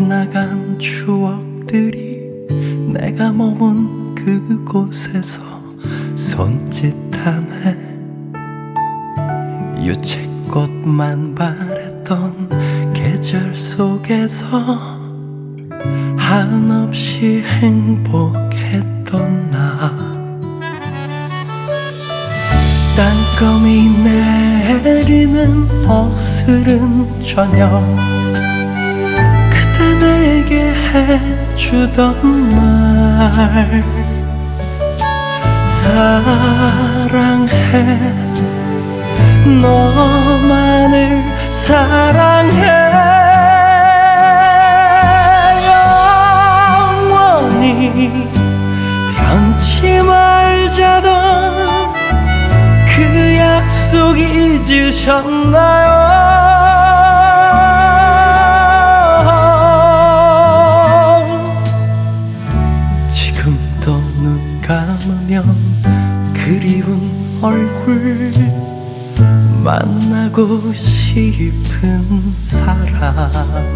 지나간 추억들이 내가 머문 그곳에서 손짓하네. 유채꽃만 바랬던 계절 속에서 한없이 행복했던 나. 땅거미 내리는 어스른 저녁, 그대 내게 해주던 말, 사랑해, 너만을 사랑해. 영원히 변치 말자던 그 약속 잊으셨나요? 지금도 눈 감으면 그리운 얼굴, 만나고 싶은 사람.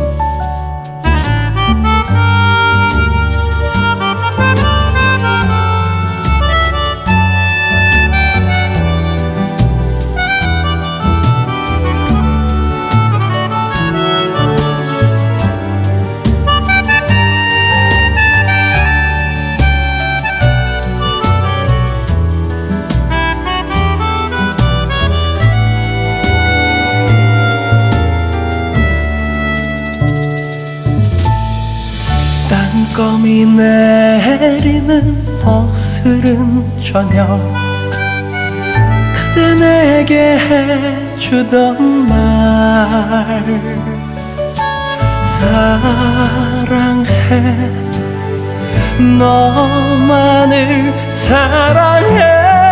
땅거미 내리는 어스른 저녁, 그대 내게 해주던 말, 사랑해, 너만을 사랑해.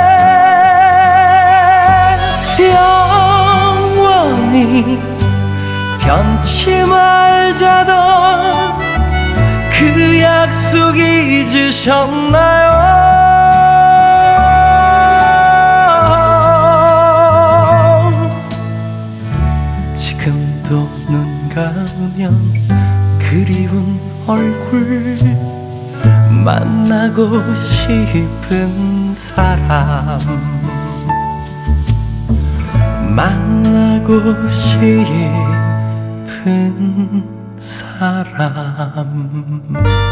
영원히 변치 말자던 그 약속 잊으셨나요? 지금도 눈 감으면 그리운 얼굴, 만나고 싶은 사람, 만나고 싶은 사람.